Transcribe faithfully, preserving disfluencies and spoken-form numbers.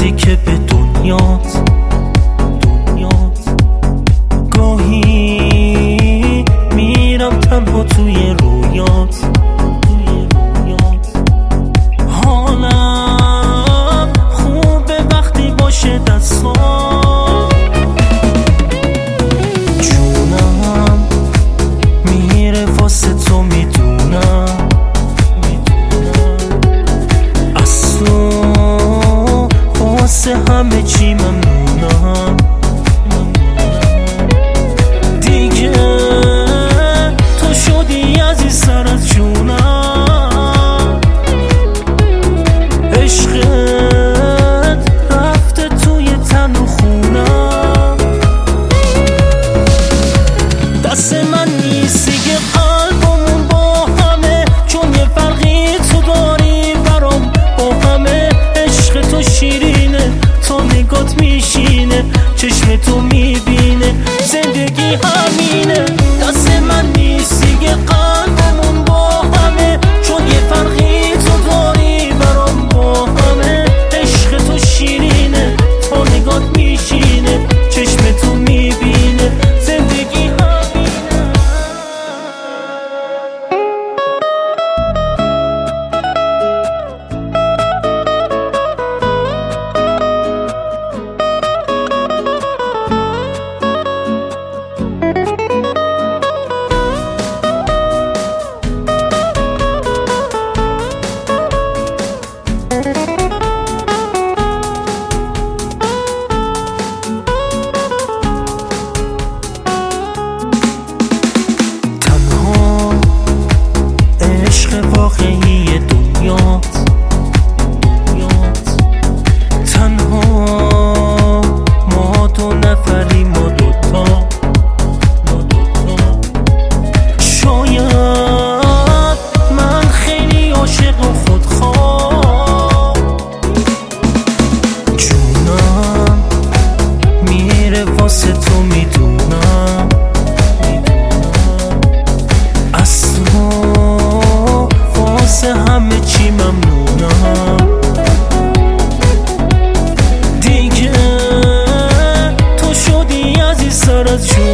وقتی که به دنیات دنیات گاهی میرم تنها توی رویات توی رویات حالم خوبه وقتی باشه دستات جونم میره واسه تو میدونم همه چی ممنونم دیگه تو شدی عزیز سر از جونم عشقت رفته توی تن و خونم دست من نیستی که قلبمون با همه چون یه فرقی تو داری برام با همه عشق تو شیرینه تو نگات میشینه چشم تو میبینه زندگی همینه دست من نیستی که قلبمون با همه چون یه فرقی تو داری برام با همه عشق تو شیرینه تو نگات میشینه چشم تو میبینه زندگی همینه واقعی دنیات دنیات تنها ما دو نفری ما دوتا ما دوتا شاید من خیلی عاشق و خودخواه جونم میره واسه تو میدونم همه چی ممنونم دیگه تو شدی عزیز سر از جون